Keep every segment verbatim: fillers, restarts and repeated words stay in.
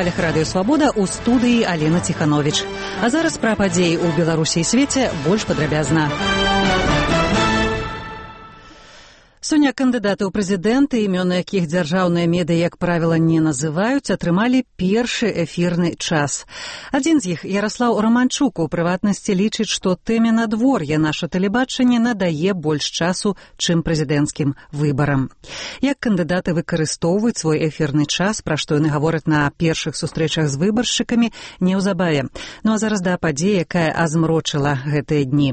хвалях радыё «Свабода» ў студыі Алена Ціхановіч. А зараз пра падзеі ў Беларусі і свеце больш падрабязна. Сёння кандыдаты ў прэзідэнты, імёны якіх дзяржаўныя медыа, як правіла, не называюць, атрымалі першы эфірны час. Адзін з іх, Яраслаў Романчук, у прыватнасці лічыць, што тэме надвор'я наша тэлебачанне надае больш часу, чым прэзідэнцкім выбарам. Як кандыдаты выкарыстоўваюць свой эфірны час, пра што яны гавораць на першых сустрэчах з выбаршчыкамі, неўзабаве. Ну а зараз да падзеі, якая азмрочыла гэтыя дні.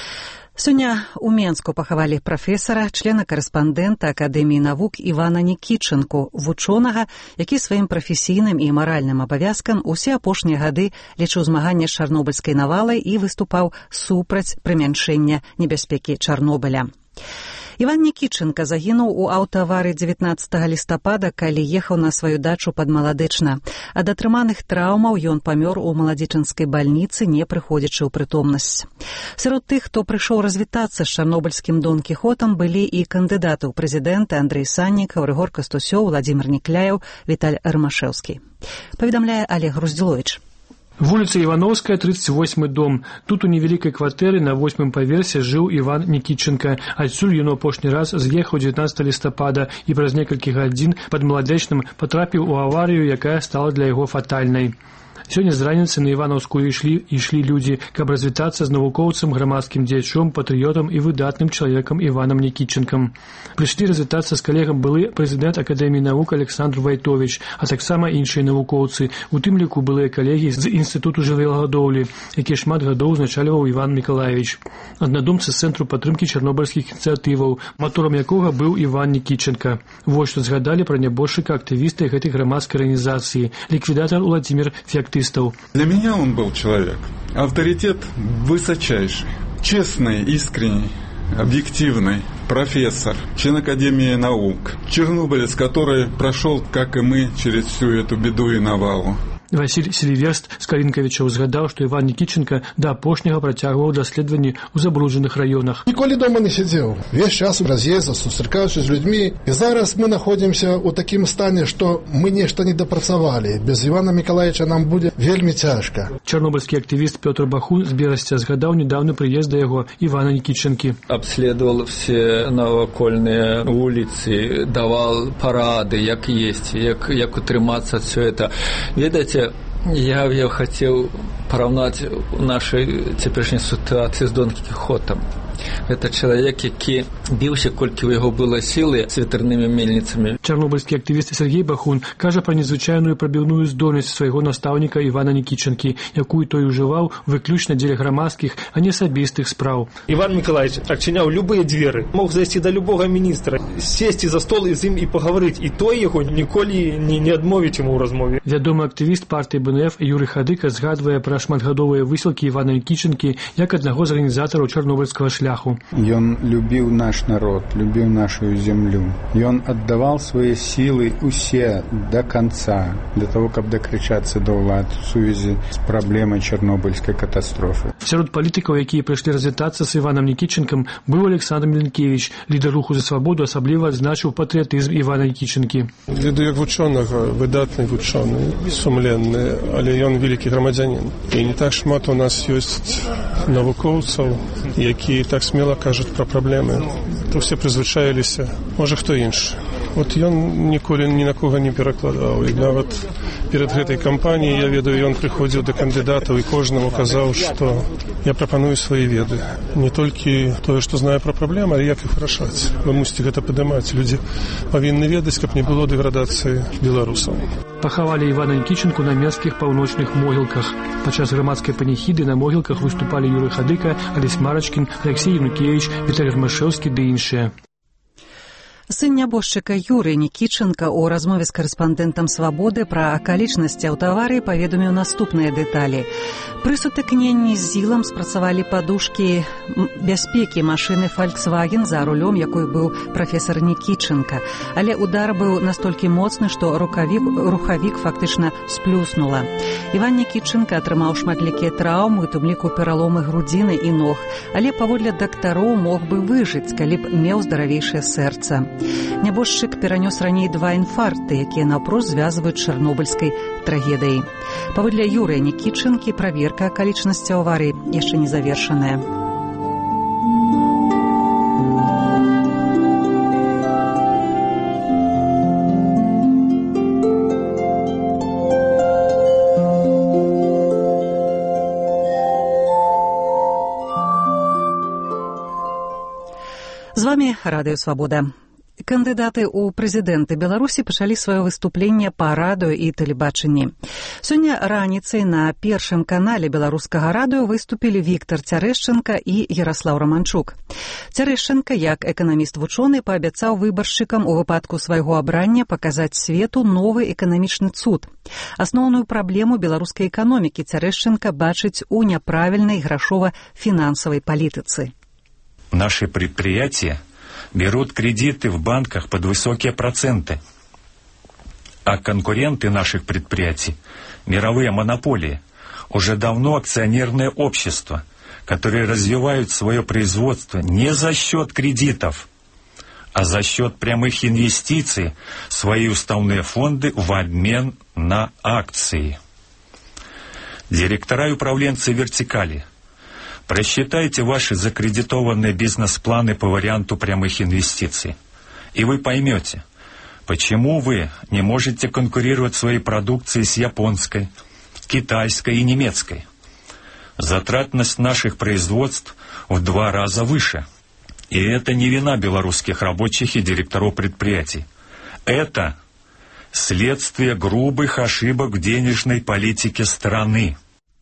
Сёння ў Менску пахавалі прафесара, члена-карэспандэнта Акадэміі навук Івана Нікічынку, вучонага, які сваім прафесійным і маральным абавязкам усе апошнія гады лічыў змаганне з чарнобыльскай навалай і выступаў супраць прымяншэння небяспекі Чарнобыля. Іван Нікічынка загінуў у аўтааварыі дзевятнаццатага лістапада, калі ехаў на сваю дачу пад Маладычна. Ад атрыманых траўмаў ён памёр у маладзічынскай бальніцы, не прыходзячы ў прытомнасць. Сярод тых, хто прыйшоў развітацца з чарнобыльскім Дон Кіхотам, былі і кандыдаты ў прэзідэнты Андрэй Саннікаў, Рыгор Кастусёў, Владзімир Нікляеў, Віталь Рамашэўскі. Паведамляе Олег Груздзіловіч. Вуліца Івановская, тридцать восьмы дом. Тут у невялікай кватэры на восьмым паверсе жыў Іван Нікічынка. Адсюль ён у апошні раз з'ехаў дзевятнаццатага лістапада і праз некалькі гадзін пад Маладычным патрапіў у аварыю, якая стала для яго фатальнай. Сёння з раніцы на Івановскую ішлі, ішлі людзі, каб развітацца з навукоўцам, грамадскім дзеячом, патрыётам і выдатным чалавекам Іванам Нікічынкам. Прыйшлі развітацца з калегам былы прэзідэнт Акадэміі навук Александр Вайтовіч, а таксама іншыя навукоўцы, у тым ліку былыя калегі з Інстытуту жывёлагадоўлі, які шмат гадоў узначальваў Іван Мікалаевіч. Аднадумцы з Цэнтру падтрымкі чарнобыльскіх ініцыятываў, маторам якога быў Іван Нікічынка. Вось што згадалі пра нябожчыка актывіста гэтай грамадскай арганізацыі, ліквідатар Владзімир Феоктистов. Для меня он был человек, авторитет высочайший, честный, искренний, объективный, профессор, член Академии наук, чернобылец, который прошел, как и мы, через всю эту беду и навалу. Васіль Селіверст з Калінкавічаў згадаў, што Іван Нікічынка да апошняга працягваў даследаванні ў забруджаных раёнах. Ніколі дома не сидзеў. Весь час раз'ездзаў, сустракаўся з людьми. І зараз мы находимся ў такім стане, што мы нешта не дапрацавалі. Без Івана Мікалаевича нам будзе вельмі цяжка. Чарнобыльскі актывіст Пётр Бахун з Берасця згадаў недаўны прыезд да яго Івана Нікічынкі. Обследовал все навакольныя вуліцы, давал парады, як есці, як, як утрымацца все это. Ведаеце, я, я хотел поравнать нашей теперешней ситуации с Дон Кихотом. Это человек, які біўся, колькі ў яго было сілы з ветрянымі мельніцамі. Чарнобыльскі актывіст Сергей Бахун кажа пра незвычайную прабіўную здольнасць свайго настаўніка Івана Нікічынкі, якую той ужываў выключна дзеля грамадскіх, а не асабістых спраў. Іван Мікалаевич адчыняў любыя дзверы, мог зайсці да любога міністра, сесці за стол і з ім і пагаварыць, і той яго ніколі не, не адмовіць яму ў размове. Вядомы актывіст партыі Бэ Эн Эф Юрый Хадыка згадвае пра шматгадовыя высілкі Івана Нікічынкі як аднаго з арганізатараў чарнобыльскага шляху. Ён любіў наш народ, любіў нашу зямлю. Ён аддаваў свае сілы усе до конца для того, каб дакрычацца да ўлад у сувязі з праблемай чарнобыльскай катастрофы. Сярод палітыкаў, якія прыйшлі развітацца з Іванам Нікічынкам, быў Александр Міленкевич, лідар руху за свабоду, асабліва адзначыў патрыятызм Івана Нікічынкі. Веду як вучонага, выдатны вучоны, сумленны, але ён вялікі грамадзянін. І не так шмат у нас ёсць навукоўцаў, якія так смело кажуць пра праблемы. То все прызвычаіліся, можа хто іншы. Вот ён ніколі ні на кого не перакладаў. І нават перад гэтай кампаніяй, я ведаю, ён прыходзіў да кандыдатаў і кожнаму казаў, што я прапаную свае веды. Не толькі тое, што знаю пра праблемы, але як іх вырашаць. Вы мусіце гэта падымаць. Людзі павінны ведаць, каб не было дэградацыі беларусаў. Пахавалі Івана Нікічынку на менскіх паўночных могілках. Падчас грамадскай паніхіды на могілках выступалі Юрый Хадыка, Алесь Марачкін, Алексей Янукевич, Віталь Рамашэўскі ды іншыя. Сын нябожчыка Юрый Нікічынка ў размове з карэспандэнтам «Свабоды» пра акалічнасці аўтаварыі паведаміў наступныя дэталі. Пры сутыкненні з ЗІЛам спрацавалі падушкі бяспекі машыны «Фольксваген», за рулём якой быў прафесар Нікічынка. Але удар быў настолькі моцны, што рукавік, рухавік фактычна сплюснула. Іван Нікічынка атрымаў шматлікія траўмы, у тым ліку пераломы грудзіны і ног, але паводле дактароў мог бы выжыць, калі б меў здаравейшае сэрца. Нябожчык перанёс раней два інфаркты, якія наўпрост звязваюць з чарнобыльскай трагедыяй. Паводле Юрыя Нікітчынкі, праверка акалічнасцяў аварыі яшчэ не завершаная. З вами Радыё Свабода. Кандыдаты ў прэзідэнты Беларусі пачалі сваё выступленне па радыё і тэлебачанні. Сёння раніцай на першым канале беларускага радыё выступілі Віктар Цярэшчанка і Яраслаў Раманчук. Цярэшчанка, як эканаміст-вучоны, паабяцаў выбаршчыкам у выпадку свайго абрання паказаць свету новы эканамічны цуд. Асноўную праблему беларускай эканомікі Цярэшчанка бачыць у няправільнай грашова-фінансавай палітыцы. Наши предприятия берут кредиты в банках под высокие проценты, а конкуренты наших предприятий, мировые монополии, уже давно акционерное общество, которые развивают свое производство не за счет кредитов, а за счет прямых инвестиций в свои уставные фонды в обмен на акции. Директора и управленцы вертикали, просчитайте ваши закредитованные бизнес-планы по варианту прямых инвестиций, и вы поймете, почему вы не можете конкурировать своей продукцией с японской, китайской и немецкой. Затратность наших производств в два раза выше. И это не вина белорусских рабочих и директоров предприятий. Это следствие грубых ошибок в денежной политике страны.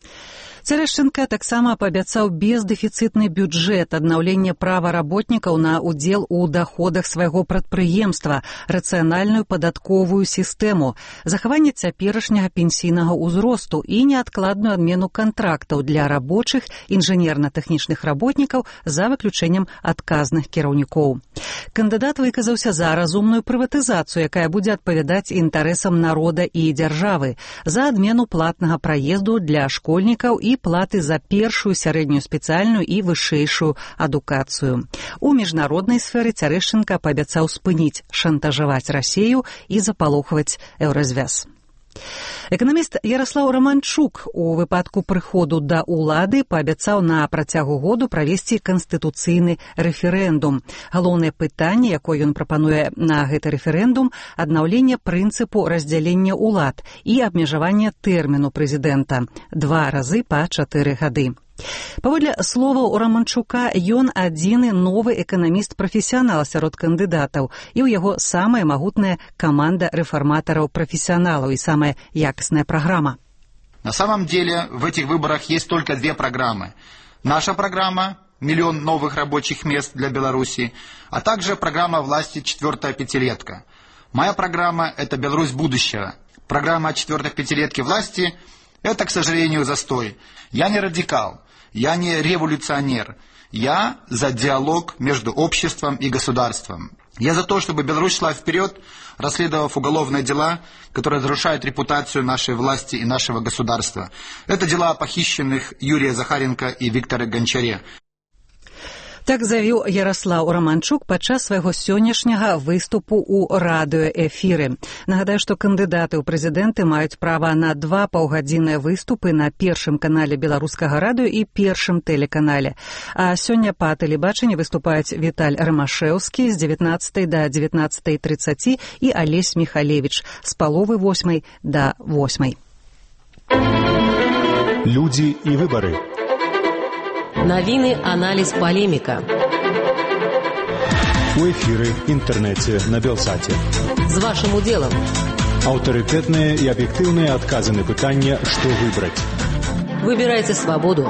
Цярэшчанка таксама паабяцаў бездэфіцытны бюджэт, аднаўленне права работнікаў на ўдзел у даходах свайго прадпрыемства, рацыянальную падатковую сістэму, захаванне цяперашняга пенсійнага ўзросту і неадкладную адмену кантрактаў для рабочых інжынерна-тэхнічных работнікаў за выключэннем адказных кіраўнікоў. Кандыдат выказаўся за разумную прыватызацыю, якая будзе адпавядаць інтарэсам народа і дзяржавы, за адмену платнага праезду для школьнікаў і платы за першую, сярэднюю спецыяльную і вышэйшую адукацыю. У міжнароднай сферы Цярэшчанка паабяцаў спыніць шантажаваць Расею і запалохваць еўразвяз. Эканаміст Яраслаў Раманчук у выпадку прыходу да ўлады паабяцаў на працягу году правесці канстытуцыйны рэферэндум. Галоўнае пытанне, якое ён прапануе на гэты рэферэндум, аднаўленне прынцыпу раздзялення ўлад і абмежавання тэрміну прэзідэнта два разы па чатыры гады. Паводле словаў Раманчука, ён адзіны новы эканаміст-прафесіянал сярод кандыдатаў, і ў яго самая магутная каманда рэфарматараў-прафесіяналаў и самая якасная программа. На самом деле в этих выборах есть только две программы. Наша программа «Миллион новых рабочих мест для Беларуси», а также программа власти «Четвертая пятилетка». Моя программа – это Беларусь будущего. Программа четвертой пятилетки власти – это, к сожалению, застой. Я не радикал. Я не революционер. Я за диалог между обществом и государством. Я за то, чтобы Беларусь шла вперед, расследовав уголовные дела, которые разрушают репутацию нашей власти и нашего государства. Это дела похищенных Юрия Захаренко и Виктора Гончаре. Так заявіў Яраслаў Раманчук падчас свайго сённяшняга выступу ў радыёэфіры. Нагадаю, што кандыдаты ў прэзідэнты маюць права на два паўгадзінныя выступы на першым канале беларускага радыё і першым тэлеканале. А сёння па тэлебачанні выступаюць Віталь Рамашэўскі з дзевятнаццатай да дзевятнаццатай трыццаці і Алесь Міхалевіч з паловы восьмай да восьмай. Людзі і выбары. Навіны, аналіз, палеміка. У эфіры, інтэрнэце, на Белсаце. З вашым удзелам. Аўтарытэтныя і аб'ектыўныя адказы на пытанне, што выбраць. Выбірайце свабоду.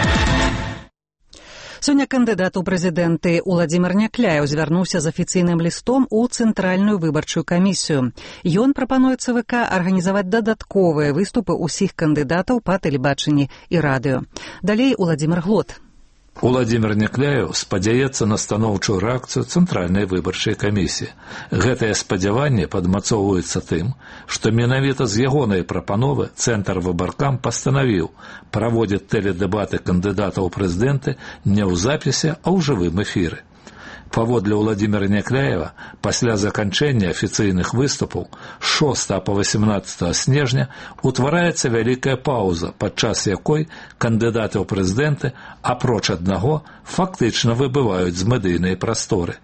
Сёння кандыдат у прэзідэнты Уладзімір Някляеў звярнуўся з афіцыйным лістом у Цэнтральную выбарчую камісію. Ён прапануе ЦВК арганізаваць дадатковыя выступы ўсіх кандыдатаў па тэлебачанні і радыё. Далей Уладзімір Глот. Уладзімір Някляеў спадзяецца на станоўчую рэакцыю Цэнтральнай выбарчай камісіі. Гэтае спадзяванне падмацоўваецца тым, што менавіта з ягонай прапановы Цэнтр выбаркам пастанавіў праводзіць тэледэбаты кандыдатаў у прэзідэнты не ў запісе, а ў жывым эфіры. Паводле Владимира Някляева, пасля заканчэння афіцыйных выступаў шостага па васемнаццатае снежня утвараецца вялікая пауза, падчас якой кандыдаты ў прэзідэнты, апроч аднаго, фактычна выбываюць з медыйнай прасторы.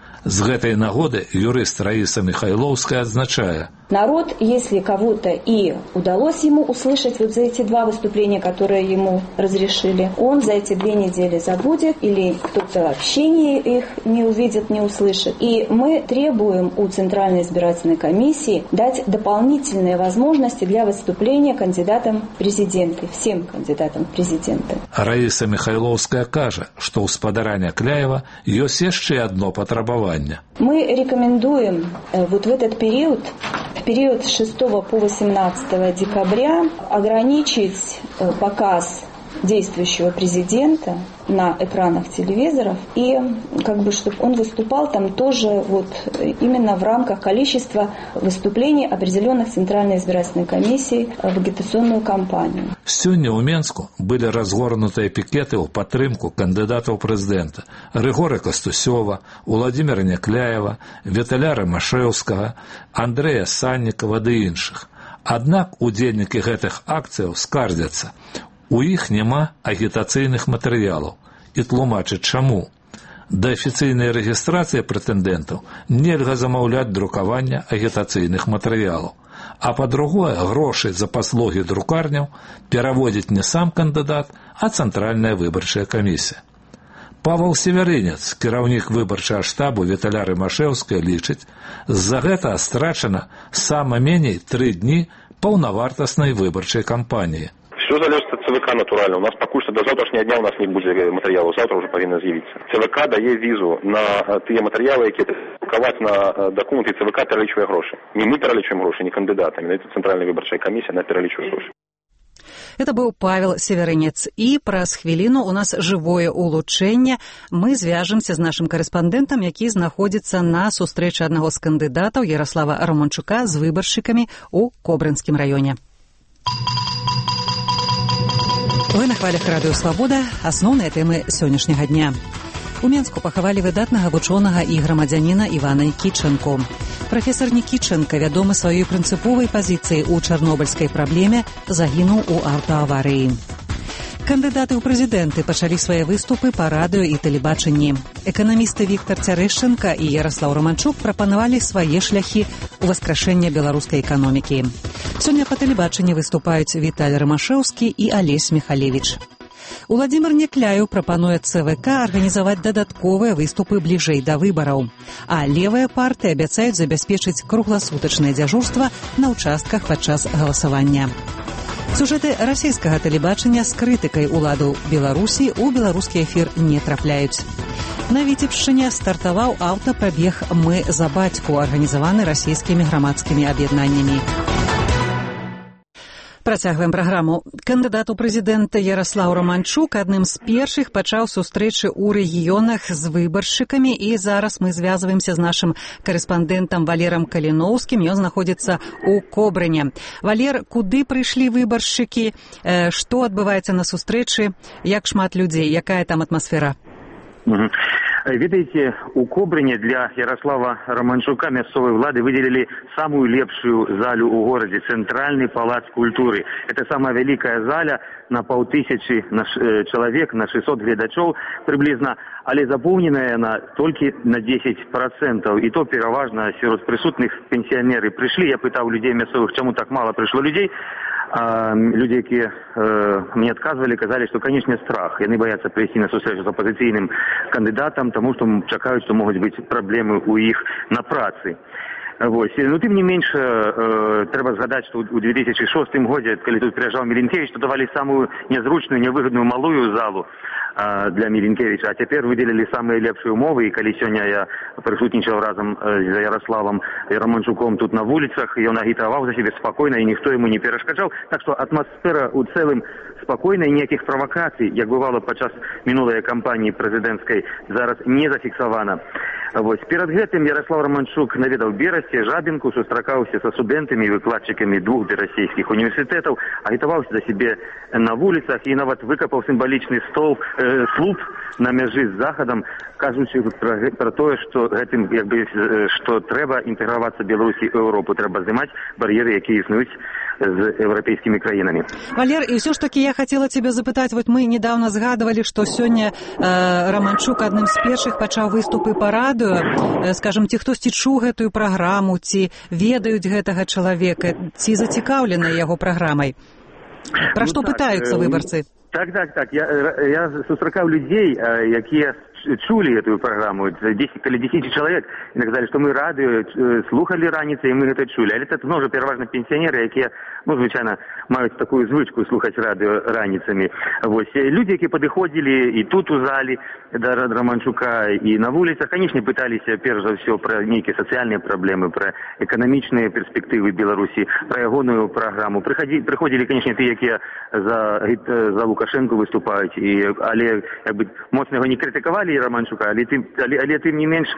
З гэтай нагоды юрыст Раиса Михайловская адзначае: народ, если кого-то и удалось ему услышать вот за эти два выступления, которые ему разрешили, он за эти две недели забудет или кто-то вообще не, их не увидит, не услышит. И мы требуем у Центральной избирательной комиссии дать дополнительные возможности для выступления кандидатам в президенты, всем кандидатам в президенты. Раиса Михайловская кажа, что у спадара Някляева ёсць яшчэ одно патрабаванне. Мы рекомендуем вот в этот период, в период с шестого по восемнадцатое декабря, ограничить показ действующего президента на экранах телевизоров и как бы чтобы он выступал там тоже вот именно в рамках количества выступлений определенных Центральной избирательной комиссией в агитационную кампанию. Сёння ў Менску былі разгорнутыя пікеты ў падтрымку кандыдатаў прэзідэнта Рыгора Кастусёва, Владимира Някляева, Віталя Рымашэўскага, Андрэя Саннікава ды іншых. Аднак удзельнікі гэтых акцыяў скардзяцца: у іх няма агітацыйных матэрыялаў і тлумачаць чаму. Да афіцыйнай рэгістрацыі прэтэндэнтаў нельга замаўляць друкавання агітацыйных матэрыялаў. А па-другое, грошы за паслугі друкарняў пераводзіць не сам кандыдат, а Цэнтральная выбарчая камісія. Павел Северынец, кіраўнік выбарчага штабу Віталя Рымашэўская, лічыць, з-за гэта страчана сама меней тры дні паўнавартаснай выбарчай кампаніі. Все залежит от ЦВК натурально. У нас пока что до завтрашнего дня у нас не будет материалов. Завтра уже повинно з'явиться. ЦВК дає візу на ті матеріали, які друкувати на документи. ЦВК перелічує гроші. Не ми перелічуємо гроші, не кандидати. Не Центральная выборчая комиссия, она перелічує гроші. Это быў Павел Северынец. І праз хвіліну у нас жывое улучэнне. Мы звяжемся з нашым карэспандэнтам, які знаходзіцца на сустрэчы аднаго з кандыдатаў Ярослава Романчука з выбаршчыкамі ў Кобрынскім раёне. Вы на хвалях радыё «Свабода». Асноўныя тэмы сённяшняга дня. У Менску пахавалі выдатнага вучонага і грамадзяніна Івана Нікітчэнку. Прафесар Нікітчэнка, вядомы сваёй прынцыповай пазіцыяй у чарнобыльскай праблеме, загінуў у аўтааварыі. Кандыдаты ў прэзідэнты пачалі свае выступы па радыё і тэлебачанні. Эканамісты Віктар Цярэшчэнка і Ярослаў Романчук прапанавалі свае шляхі ў васкрашэння беларускай эканомікі. Сёння па тэлебачанні выступаюць Віталь Рымашэўскі і Алесь Михалевіч. Владимир Някляеў прапануе ЦВК арганізаваць дадатковыя выступы бліжэй да выбараў. А левыя партыі абяцаюць забяспечыць кругласутачнае дзяжурства на ўчастках падчас галасавання. Сюжэты расійскага тэлебачання з крытыкай уладаў Беларусі ў беларускі эфір не трапляюць. На Віцебшчыне стартаваў аўтапрабег «Мы за бацьку», арганізаваны расійскімі грамадскімі аб'яднаннямі. Працягваем праграму. Кандыдат у прэзідэнта Ярослаў Романчук адным з першых пачаў сустрэчы ў рэгіёнах з выбаршчыкамі, і зараз мы звязваемся з нашым карэспандэнтам Валерам Каліноўскім. Ён знаходзіцца ў Кобрыне. Валер, куды прыйшлі выбаршчыкі? Што адбываецца на сустрэчы? Як шмат людзей? Якая там атмасфера? Угу. Видите, у Кобрыне для Ярослава Романчука мясцовой влады выделили самую лепшую залю у городе, Центральный палац культуры. Это самая великая заля на полтысячи человек, на шестьсот гледачоў приблизно, але заполненная она только на десять процентов. И то переважно среди присутных пенсионеры пришли. Я пытал людей мясцовых, чему так мало пришло людей. А люди, которые э, мне отказывали, сказали, что, конечно, страх. Они боятся прийти на встречу с оппозиционным кандидатом, потому что чекают, что могут быть проблемы у их на праці. Вот. Но тем не меньше, э, треба згадать, что у две тысячи шестом году, когда тут приезжал Миленкевич, то давали самую незручную, невыгодную малую залу э, для Миленкевича, а теперь выделили самые лепшие умовы, и когда сегодня я присутничал разом э, с Ярославом и Романчуком тут на улицах, и он агитовал за себя спокойно, и никто ему не перешкоджал, так что атмосфера у целым спокойной, никаких провокаций, як бывало подчас минулой кампании президентской, зараз не зафиксована. Вось. Перад гэтым Ярослав Романчук наведаў Берасці, Жабінку, сустракаўся са студэнтамі і выкладчыкамі двух берасцейскіх універсітэтаў, агітаваўся за сябе на вуліцах і нават выкапаў сімвалічны стол, э, слуп на мяжы з захадам, кажучы пра, пра тое, што гэтым, як бы, што трэба інтэгравацца Беларусі ў Еўропу, трэба здымаць бар'еры, якія існуюць з еўрапейскімі краінамі. Валер, і ўсё ж такі я хацела цябе запытаць, вот мы недавно згадывалі, што сёння э, Романчук адным з першых пачаў выступы па радыё. Э, скажам, ці хтосьці чуў гэтую праграму, ці ведаюць гэтага чалавека, ці зацікаўленыя яго праграмай? Пра ну, што так, пытаюцца выбарцы? Так, так, так. Я, я сустракаў людзей, якія чулі эту праграму, десять, каля десять чалавек, і казалі, што мы радыё слухалі раніцай, і мы гэта чулі. Але это зноў жа пераважна пенсіянеры, якія, ну, звычайна, маюць такую звычку слухаць радыё раніцамі. Вось. Людзі, якія падыходзілі і тут у залі да Романчука, і на вуліцах, канечне, пыталіся, перш за ўсё, пра нейкія сацыяльныя праблемы, пра эканамічныя перспектывы Беларусі, пра ягоную праграму. Прыходзілі, канечне, тыя, якія за, за Лукашенко выступаюць, і, але, як бы, моцна яго не крытыкавалі, Романчука, але тым, але, але тым не менш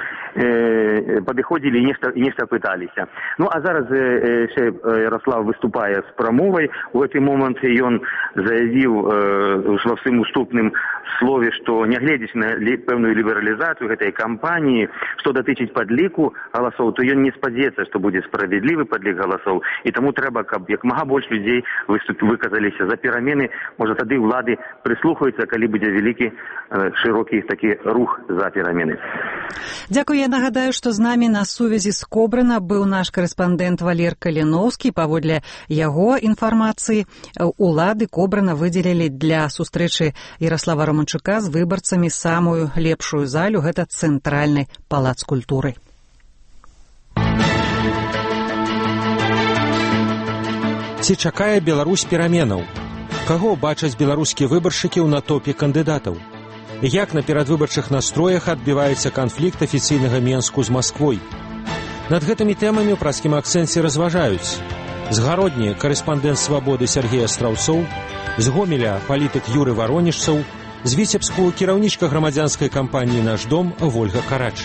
э, падыходзілі і нешта, нешта пыталіся. Ну, а зараз э, э, Ярослав выступае з прамовай. У гэты момант ён заявіў э, ва сваім уступным слове, што нягледзячы на ли, пэўную лібералізацыю гэтай кампаніі, што датычыць падліку галасоў, то ён не спадзецца, што будзе справядлівы падлік галасоў. І таму трэба, каб як мага больш людзей выступ, выказаліся за перамены. Можа, тады ўлады прыслухаюцца, калі будзе вялікі, э, шырокі такі рух за перамены. Дзякую. Я нагадаю, што з намі на сувязі з Кобрына быў наш карэспандэнт Валер Каліноўскі. Паводле яго інфармацыі, улады Кобрына выдзелілі для сустрэчы Ярослава Романчука з выбарцамі самую лепшую залю, гэта цэнтральны палац культуры. Ці чакае Беларусь пераменаў? Каго бачаць беларускія выбаршчыкі ў натопе кандыдатаў? Як на перадвыбарчых настроях адбіваецца канфлікт афіцыйнага Менску з Масквой? Над гэтымі тэмамі ў празкім акцэнце разважаюць. З Гародні карэспандэнт «Свабоды» Сергей Астраўцоў, з Гомеля палітык Юры Варонежцаў, з Віцебску кіраўнічка грамадзянскай кампаніі «Наш дом» Вольга Карач.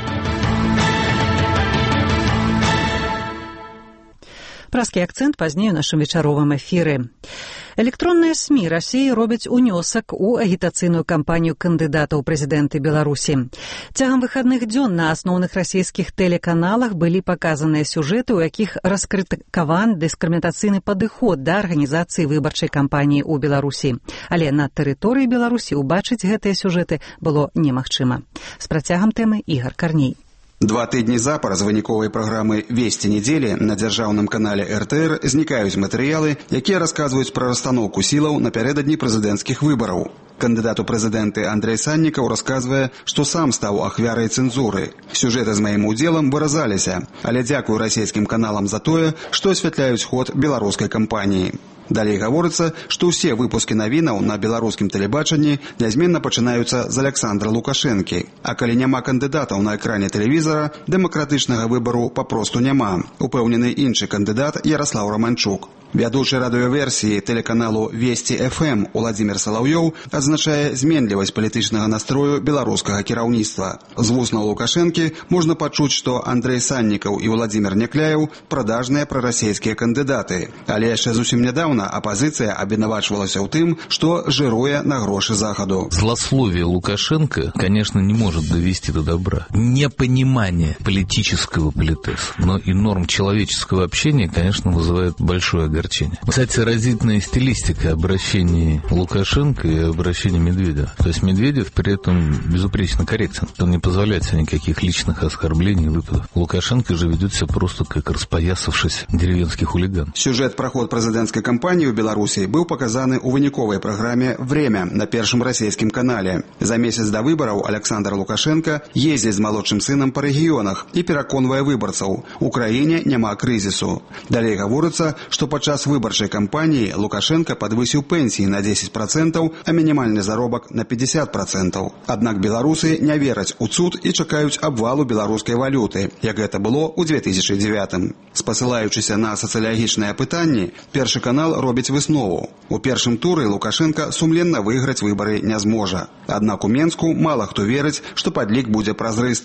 Празкі акцэнт пазней у нашым вечаровым эфіры. Электронныя СМІ Расіі робяць унёсак у агітацыйную кампанію кандыдата ў прэзідэнты Беларусі. Цягам выхадных дзён на асноўных расійскіх тэлеканалах былі паказаныя сюжэты, у якіх раскрытыкаваны дыскрымінацыйны падыход да арганізацыі выбарчай кампаніі ў Беларусі. Але на тэрыторыі Беларусі ўбачыць гэтыя сюжэты было немагчыма. З працягам тэмы Ігар Карней. Два тыдні запар з выніковай праграмы «Весці недзелі» на дзяржаўным канале эр тэ эр знікаюць матэрыялы, якія расказваюць пра расстаноўку сілаў напярэдадні прэзідэнцкіх выбараў. Кандыдат у прэзідэнты Андрэй Саннікаў расказвае, што сам стаў ахвярай цэнзуры. Сюжэты з маім удзелам выразаліся, але дзякую расійскім каналам за тое, што асвятляюць ход беларускай кампаніі. Далей гаворыцца, што ўсе выпускі навінаў на беларускім тэлебачанні нязменна пачынаюцца з Аляксандра Лукашэнкі. А калі няма кандыдатаў на экране тэлевізара, дэмакратычнага выбару папросту няма, упэўнены іншы кандыдат Ярослав Романчук. Вядучы радыёверсіі тэлеканалу «Весці эф эм» Уладзімір Салаўёў адзначае зменлівасць палітычнага настрою беларускага кіраўніцтва. З вуснаў Лукашэнкі можна пачуць, што Андрэй Саннікаў і Уладзімір Някляеў прадажныя прарасійскія кандыдаты. Але яшчэ зусім нядаўна апозиция обвинувачивалась в том, что жируя на гроши Заходу. Злословие Лукашенко, конечно, не может довести до добра. Непонимание политического политеса, но и норм человеческого общения, конечно, вызывает большое огорчение. Кстати, разительная стилистика обращений Лукашенко и обращения Медведева. То есть Медведев при этом безупречно корректен. Он не позволяет себе никаких личных оскорблений и выпадов. Лукашенко же ведет себя просто как распоясавшийся деревенский хулиган. Сюжет про ход президентской кампании в Беларуси был показан у выніковай программе «Время» на первом российском канале. За месяц до выборов Александр Лукашенко ездит с молодшим сыном по регионах и пераконвае выборцев. В Украине няма кризису. Далее говорится, что подчас выборчей кампании Лукашенко подвысил пенсии на десять процентов, а минимальный заробок на пятьдесят процентов. Однако белорусы не верят у цуд и чекают обвалу белорусской валюты, как это было у две тысячи девятым. Спасылаючись на социологичное пытание, Першы канал робіць выснову. У першым туры Лукашенко сумленна выйграць выбары не зможа. Аднак у Менску мала хто верыць, што падлік будзе празрыстым.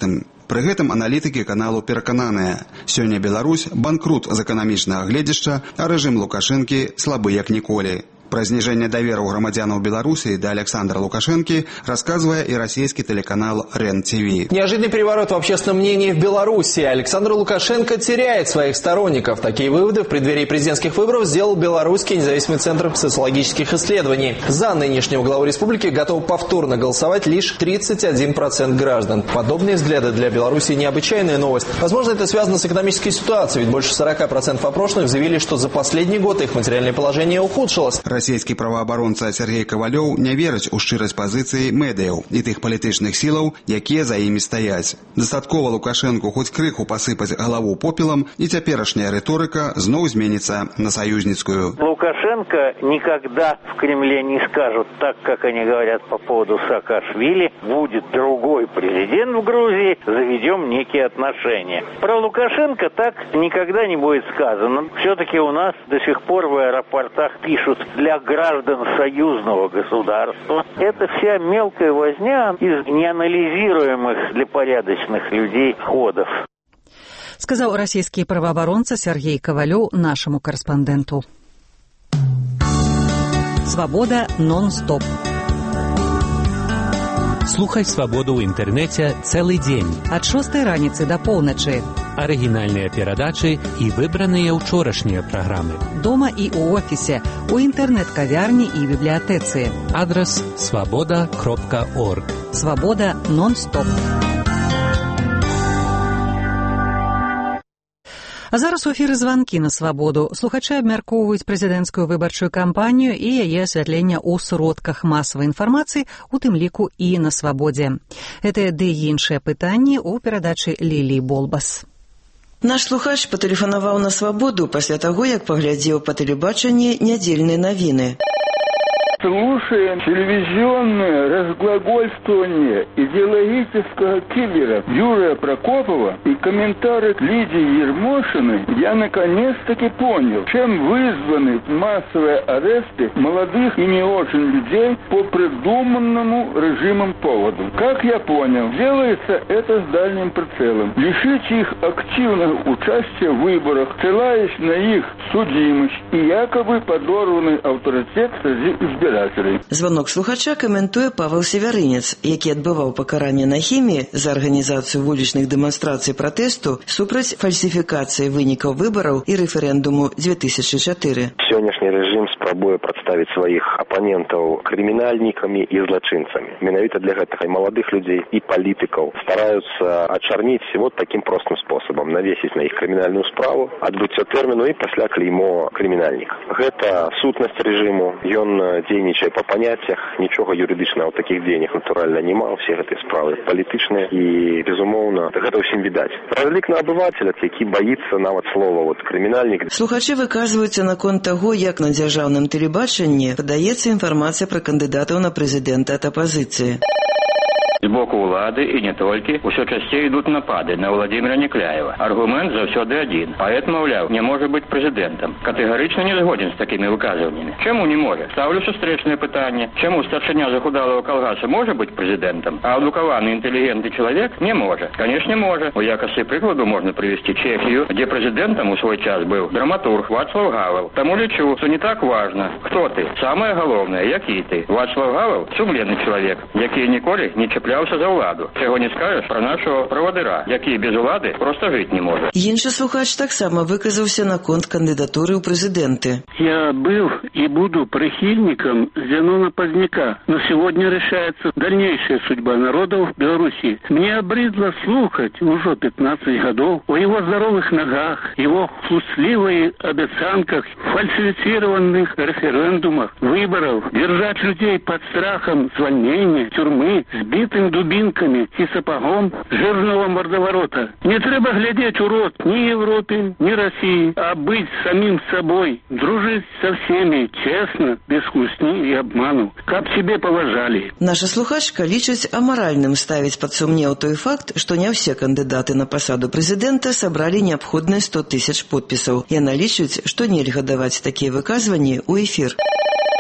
Пры гэтым аналітыкі каналу перакананыя. Сёння Беларусь банкрут з эканамічнага гледзяшча, а рэжым Лукашэнкі слабы як ніколі. Про зніжэнне даверу грамадзянаў Беларуси до Александра Лукашенки рассказывая и российский телеканал РЕН-ТВ. Неожиданный переворот в общественном мнении в Беларуси. Александр Лукашенко теряет своих сторонников. Такие выводы в преддверии президентских выборов сделал Белорусский независимый центр социологических исследований. За нынешнего главу республики готов повторно голосовать лишь тридцать один процент граждан. Подобные взгляды для Беларуси необычайная новость. Возможно, это связано с экономической ситуацией, ведь больше сорока процентов опрошенных заявили, что за последний год их материальное положение ухудшилось. Расійскі праваабаронца Сергей Ковалёў не верыць у шчырасць пазіцыі медыяў і тых палітычных сілаў, якія за імі стаяць. Дастаткова Лукашэнку хоць крыху пасыпаць галаву попелам, і цяперашняя рыторыка зноў зменіцца на саюзніцкую. Лукашенко никогда в Кремле не скажут так, как они говорят по поводу Саакашвили. Будет другой президент в Грузии, заведем некие отношения. Про Лукашенко так никогда не будет сказано. Все-таки у нас до сих пор в аэропортах пишут для граждан союзного государства. Это вся мелкая возня из неанализируемых для порядочных людей ходов. Сказал российский правооборонца Сергей Ковалёў нашему корреспонденту. Свобода нон-стоп. Слухай свабоду ў інтэрнэце цэлы дзень. Ад шостай раніцы да поўначы. Арыгінальныя перадачы і выбраныя ўчорашнія праграмы. Дома і ў офісе, у інтэрнэт-кавярні і бібліятэцы. Адрас свабода кропка орг. Свабода нон-стоп. А зараз у эфіры званкі на свабоду. Слухачы абмяркоўваюць прэзідэнцкую выбарчую кампанію і яе асвятлення ў сродках масавай інфармацыі, у тым ліку і на свабодзе. Гэтыя ды іншыя пытанні ў перадачы Ліліі Болбас. Наш слухач патэлефанаваў на свабоду пасля таго, як паглядзеў па тэлебачанні нядзельныя навіны. Слушаем телевизионное разглагольствование идеологического киллера Юрия Прокопова и комментарий Лидии Ермошиной, я наконец-таки понял, чем вызваны массовые аресты молодых и не очень людей по придуманному режимом поводу. Как я понял, делается это с дальним прицелом. Лишить их активного участия в выборах, ссылаясь на их судимость и якобы подорванный авторитет среди избирателей. Звонок слухача каментуе Павел Севярынец, які адбываў пакаранне на хіміі за арганізацыю вулічных дэманстрацый пратэсту супраць фальсіфікацыі вынікаў выбараў і рэферэндуму две тысячи чатыры. Сённяшні рэжым спрабуе прадставіць сваіх апанентаў крымінальнікамі і злачынцамі. Менавіта для гэтага і маладых людзей, і палітыкаў стараюцца ачарніць вот таким простым спосабам, навесіць на іх крымінальную справу, адбыццё тэрміну і пасля клеймо крымінальніка. Гэта сутнасць рэжыму, ён дзейнічае па паняццях, нічога юрыдычнага ў такіх дзеяннях натуральна няма, усе гэтыя справы палітычныя і, безумоўна, гэта ўсім відаць. Разлік на абывацеля, які баіцца нават слова вот крымінальнік. Слухачы выказваюцца наконт таго, як на дзяржаўным тэлебачанні падаецца інфармацыя пра кандыдатаў на прэзідэнта ад апазіцыі. З боку ўлады і не толькі ўсё часцей ідуць напады на Владимира Некляева. Аргумент заўсёды адзін. Паэт, маўляў, не можа быць прэзідэнтам. Катэгарычна не згодзін з такімі выказваннямі. Чаму не можа? Ставлю сустрэчнае пытанне. Чаму старшыня захудалого калгаса можа быць прэзідэнтам, а адукаваны інтэлігентны чалавек не можа? Канешне, можа. У якасці прыкладу можна прывесці Чэхію, дзе прэзідэнтам у свой час быў драматург Вацлав Гавел. Таму лічу, што не так важна, хто ты. Самае галоўнае, які ты. Вацлав Гавел – сумленны чалавек, які ніколі не чапляў за ўладу. Чего не скажешь про нашего правадыра, які без улады просто жить не может. Іншы слухач таксама выказаўся наконт кандыдатуры ў прэзідэнты. Я был и буду прихильником Зенона Поздняка, но сегодня решается дальнейшая судьба народов Беларуси. Мне обрыдло слухать уже пятнадцать годов о его здоровых ногах, его хлустливых обещанках, фальсифицированных референдумах, выборов, держать людей под страхом звольнения, тюрьмы, сбитым дубинками и сапогом жирного мордоворота. Не треба глядеть у рот ни Европе, ни России, а быть самим собой, дружить со всеми, честно, без хлусни и обману, каб себе поважали. Наша слухачка лічыць амаральным ставіць пад сумнеў той факт, што не ўсе кандыдаты на пасаду прэзідэнта сабралі неабходныя сто тысяч подпісаў. Яна лічыць, што нельга даваць такія выказванні ў эфір.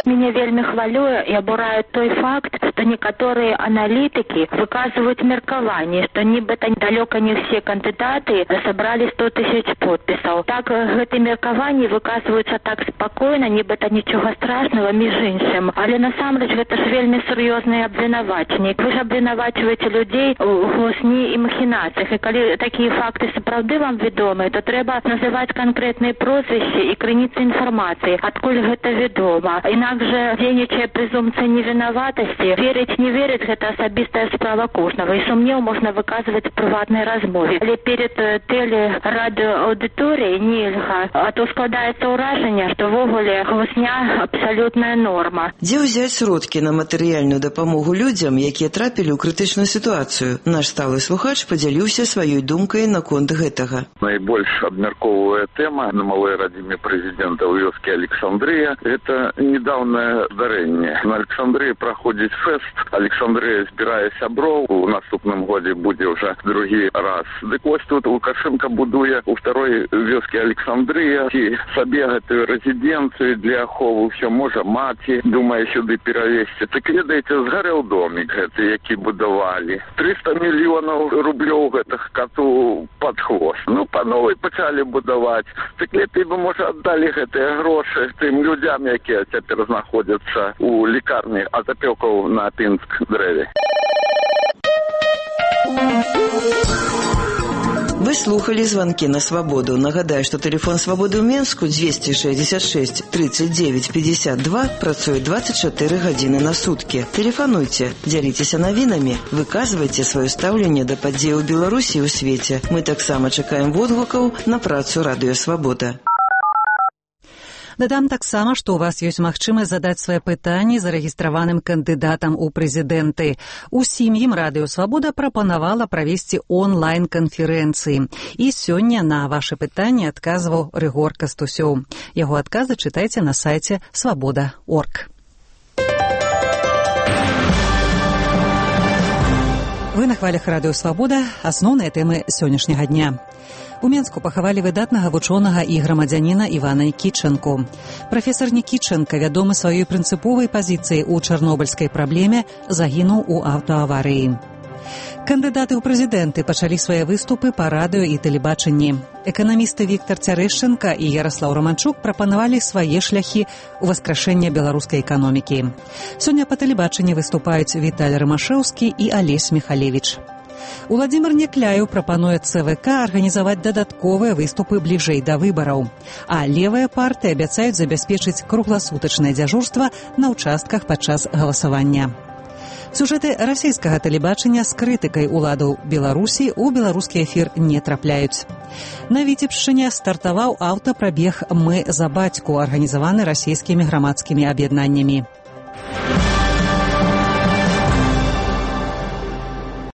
Меня вельмі хвалюе и абурает той факт, что некоторые аналитики выказывают меркование, что нібыта далеко не все кандидаты собрали сто тысяч подписов. Так, эти меркования выказываются так спокойно, нібыта ничего страшного, между іншим. Але насамрэч гэта ж вельмі серьезный обвинувачник. Вы же обвинувачиваете людей у хлусні и махинациях. И коли такие факты сапраўды вам ведомы, то треба называть конкретные прозвища и крыніцы информации, откуль гэта ведомо. Инак же, дзейнічае презумпция невиноватости, верить, не верить, гэта асабістая справа кожнага. И сумнеў можно выказывать в приватной размове. Але перед телерадиоаудиторией нельга, а то складаецца ўражанне, што ввогуле хлусня абсолютная норма. Дзе ўзяць сродкі на матэрыяльную дапамогу людзям, якія трапілі ў крытычную сітуацыю? Наш сталы слухач падзяліўся сваёй думкай наконт гэтага. Найбольш абмярковая тэма на малой радзіме прэзідэнта ў вёскі Александрыя – это недаўнае здарэнне. На Александрыі праходзіць фэст. Александрыя збірае сяброў. У наступным годзе будзе ўжо другі раз. Дык вось тут Лукашенко будуе у второй вёскі Александрыя ці сабе гэтую рэзідэнцыю для аховы. Ўсё можа маці думае сюды перавесці. Так ведаеце, згарэў домик гэты, які будавалі. трыста мільёнаў рублёў гэтых кату пад хвост. Ну, па новай пачалі будаваць. Так лепей бы, можа, аддалі гэтыя грошы тым людзям, якія цяпер знаходзяцца у лікарні Атапёкаў на Пінск-дрэве. Вы слухали звонки на свободу. Нагадаю, что телефон свободы в Менску двести шестьдесят шесть тридцать девять пятьдесят два працуе двадцать четыре гадзіны на сутки. Телефонуйте, дзяліцеся навінамі, выказвайце сваё стаўленне да падзей у Беларусі і ў свеце. Мы таксама чакаем водгукаў на працу радыё Свабода. Дадам таксама, што ў вас ёсць магчымасць задаць свае пытанні зарэгістраваным кандыдатам у прэзідэнты. Усім ім радыё Свабода прапанавала правесці онлайн-канферэнцыі. І сёння на вашы пытанні адказваў Рыгор Кастусёў. Яго адказы чытайце на сайце свабода точка орг. Вы на хвалях радыё Свабода. Асноўныя тэмы сённяшняга дня. У Менску пахавалі выдатнага вучонага і грамадзяніна Івана Нікітчэнку. Прафесар Нікітчэнка, вядомы сваёй прынцыповай пазіцыяй у чарнобыльскай праблеме, загінуў у аўтааварыі. Кандыдаты ў прэзідэнты пачалі свае выступы па радыё і тэлебачанні. Эканамісты Віктар Цярэшчанка і Яраслаў Раманчук прапанавалі свае шляхі ў васкрашэння беларускай эканомікі. Сёння па тэлебачанні выступаюць Віталь Рымашэўскі і Алесь Міхалевіч. Уладзімір Някляеў прапануе ЦВК арганізаваць дадатковыя выступы бліжэй да выбараў. А левыя партыі абяцаюць забяспечыць кругласутачнае дзяжурства на ўчастках падчас галасавання. Сюжэты расійскага тэлебачання з крытыкай уладаў Беларусі ў беларускі эфір не трапляюць. На Віцебшчыне стартаваў аўтапрабег «Мы за бацьку», арганізаваны расійскімі грамадскімі аб'яднаннямі.